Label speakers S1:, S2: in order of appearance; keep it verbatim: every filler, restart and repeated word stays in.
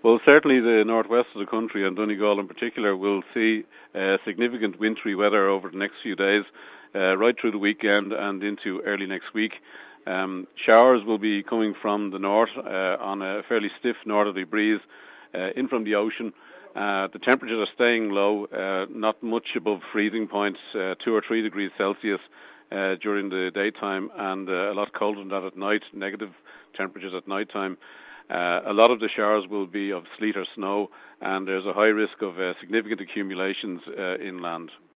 S1: Well, certainly the northwest of the country and Donegal in particular will see uh, significant wintry weather over the next few days, uh, right through the weekend and into early next week. Um, showers will be coming from the north uh, on a fairly stiff northerly breeze uh, in from the ocean. Uh, the temperatures are staying low, uh, not much above freezing points, uh, two or three degrees Celsius uh, during the daytime, and uh, a lot colder than that at night, negative temperatures at night time. Uh, a lot of the showers will be of sleet or snow, and there's a high risk of uh, significant accumulations uh, inland.